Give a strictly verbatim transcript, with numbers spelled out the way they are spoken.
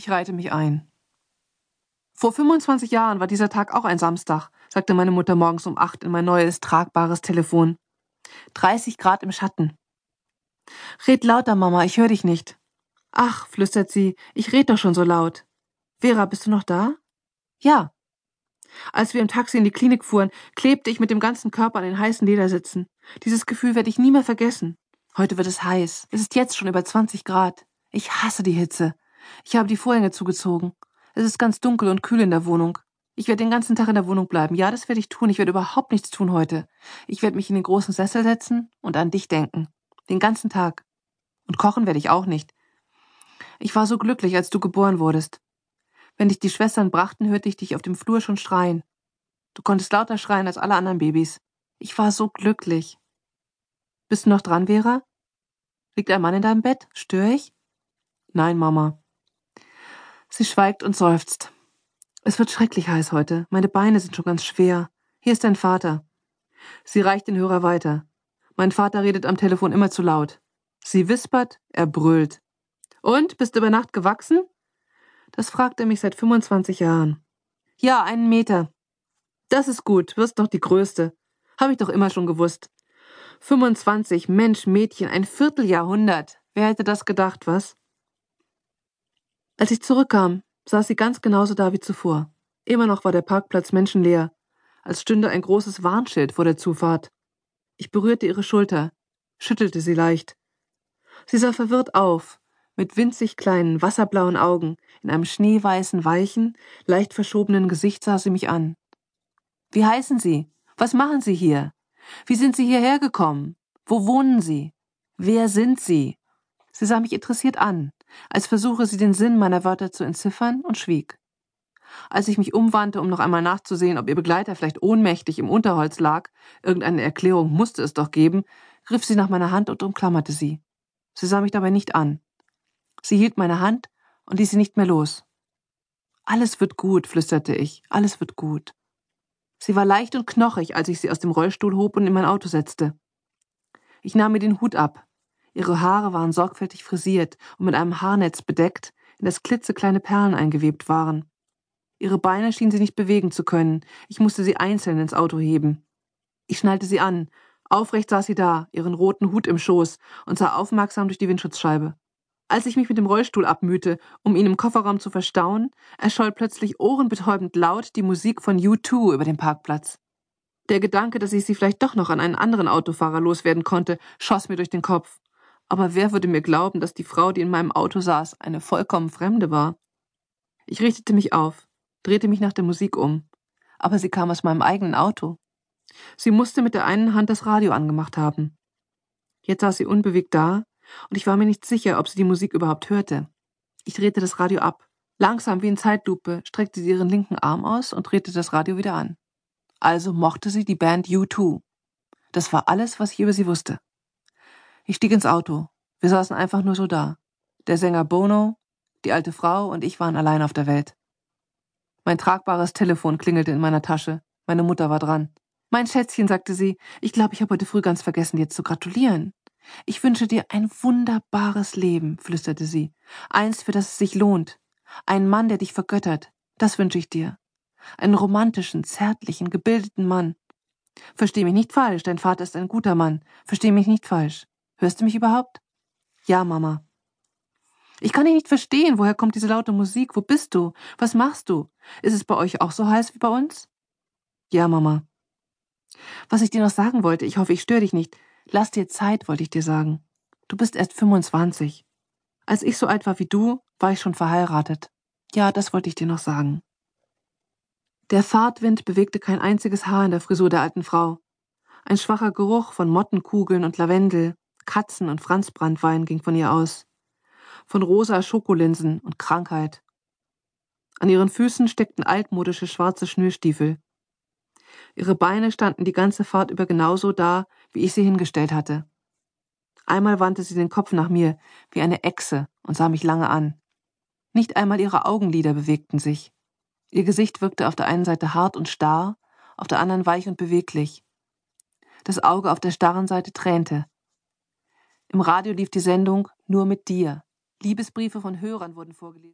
Ich reihte mich ein. Vor fünfundzwanzig Jahren war dieser Tag auch ein Samstag, sagte meine Mutter morgens um acht in mein neues, tragbares Telefon. dreißig Grad im Schatten. Red lauter, Mama, ich höre dich nicht. Ach, flüstert sie, ich red doch schon so laut. Vera, bist du noch da? Ja. Als wir im Taxi in die Klinik fuhren, klebte ich mit dem ganzen Körper an den heißen Ledersitzen. Dieses Gefühl werde ich nie mehr vergessen. Heute wird es heiß. Es ist jetzt schon über zwanzig Grad. Ich hasse die Hitze. Ich habe die Vorhänge zugezogen. Es ist ganz dunkel und kühl in der Wohnung. Ich werde den ganzen Tag in der Wohnung bleiben. Ja, das werde ich tun. Ich werde überhaupt nichts tun heute. Ich werde mich in den großen Sessel setzen und an dich denken. Den ganzen Tag. Und kochen werde ich auch nicht. Ich war so glücklich, als du geboren wurdest. Wenn dich die Schwestern brachten, hörte ich dich auf dem Flur schon schreien. Du konntest lauter schreien als alle anderen Babys. Ich war so glücklich. Bist du noch dran, Vera? Liegt ein Mann in deinem Bett? Störe ich? Nein, Mama. Sie schweigt und seufzt. Es wird schrecklich heiß heute. Meine Beine sind schon ganz schwer. Hier ist dein Vater. Sie reicht den Hörer weiter. Mein Vater redet am Telefon immer zu laut. Sie wispert, er brüllt. Und, bist du über Nacht gewachsen? Das fragt er mich seit fünfundzwanzig Jahren. Ja, einen Meter. Das ist gut, wirst doch die Größte. Habe ich doch immer schon gewusst. fünfundzwanzig, Mensch, Mädchen, ein Vierteljahrhundert. Wer hätte das gedacht, was? Als ich zurückkam, saß sie ganz genauso da wie zuvor. Immer noch war der Parkplatz menschenleer, als stünde ein großes Warnschild vor der Zufahrt. Ich berührte ihre Schulter, schüttelte sie leicht. Sie sah verwirrt auf, mit winzig kleinen, wasserblauen Augen, in einem schneeweißen, weichen, leicht verschobenen Gesicht sah sie mich an. Wie heißen Sie? Was machen Sie hier? Wie sind Sie hierher gekommen? Wo wohnen Sie? Wer sind Sie? Sie sah mich interessiert an, als versuche sie den Sinn meiner Wörter zu entziffern, und schwieg. Als ich mich umwandte, um noch einmal nachzusehen, ob ihr Begleiter vielleicht ohnmächtig im Unterholz lag, irgendeine Erklärung musste es doch geben, griff sie nach meiner Hand und umklammerte sie. Sie sah mich dabei nicht an. Sie hielt meine Hand und ließ sie nicht mehr los. Alles wird gut, flüsterte ich, alles wird gut. Sie war leicht und knochig, als ich sie aus dem Rollstuhl hob und in mein Auto setzte. Ich nahm mir den Hut ab. Ihre Haare waren sorgfältig frisiert und mit einem Haarnetz bedeckt, in das klitzekleine Perlen eingewebt waren. Ihre Beine schien sie nicht bewegen zu können. Ich musste sie einzeln ins Auto heben. Ich schnallte sie an. Aufrecht saß sie da, ihren roten Hut im Schoß, und sah aufmerksam durch die Windschutzscheibe. Als ich mich mit dem Rollstuhl abmühte, um ihn im Kofferraum zu verstauen, erscholl plötzlich ohrenbetäubend laut die Musik von U zwei über dem Parkplatz. Der Gedanke, dass ich sie vielleicht doch noch an einen anderen Autofahrer loswerden konnte, schoss mir durch den Kopf. Aber wer würde mir glauben, dass die Frau, die in meinem Auto saß, eine vollkommen Fremde war? Ich richtete mich auf, drehte mich nach der Musik um. Aber sie kam aus meinem eigenen Auto. Sie musste mit der einen Hand das Radio angemacht haben. Jetzt saß sie unbewegt da, und ich war mir nicht sicher, ob sie die Musik überhaupt hörte. Ich drehte das Radio ab. Langsam wie in Zeitlupe streckte sie ihren linken Arm aus und drehte das Radio wieder an. Also mochte sie die Band U zwei. Das war alles, was ich über sie wusste. Ich stieg ins Auto. Wir saßen einfach nur so da. Der Sänger Bono, die alte Frau und ich waren allein auf der Welt. Mein tragbares Telefon klingelte in meiner Tasche. Meine Mutter war dran. Mein Schätzchen, sagte sie, ich glaube, ich habe heute früh ganz vergessen, dir zu gratulieren. Ich wünsche dir ein wunderbares Leben, flüsterte sie. Eins, für das es sich lohnt. Einen Mann, der dich vergöttert. Das wünsche ich dir. Einen romantischen, zärtlichen, gebildeten Mann. Versteh mich nicht falsch, dein Vater ist ein guter Mann. Versteh mich nicht falsch. Hörst du mich überhaupt? Ja, Mama. Ich kann dich nicht verstehen. Woher kommt diese laute Musik? Wo bist du? Was machst du? Ist es bei euch auch so heiß wie bei uns? Ja, Mama. Was ich dir noch sagen wollte, ich hoffe, ich störe dich nicht. Lass dir Zeit, wollte ich dir sagen. Du bist erst fünfundzwanzig. Als ich so alt war wie du, war ich schon verheiratet. Ja, das wollte ich dir noch sagen. Der Fahrtwind bewegte kein einziges Haar in der Frisur der alten Frau. Ein schwacher Geruch von Mottenkugeln und Lavendel, Katzen- und Franzbranntwein ging von ihr aus. Von rosa Schokolinsen und Krankheit. An ihren Füßen steckten altmodische schwarze Schnürstiefel. Ihre Beine standen die ganze Fahrt über genauso da, wie ich sie hingestellt hatte. Einmal wandte sie den Kopf nach mir, wie eine Echse, und sah mich lange an. Nicht einmal ihre Augenlider bewegten sich. Ihr Gesicht wirkte auf der einen Seite hart und starr, auf der anderen weich und beweglich. Das Auge auf der starren Seite tränte. Im Radio lief die Sendung »Nur mit dir«. Liebesbriefe von Hörern wurden vorgelesen.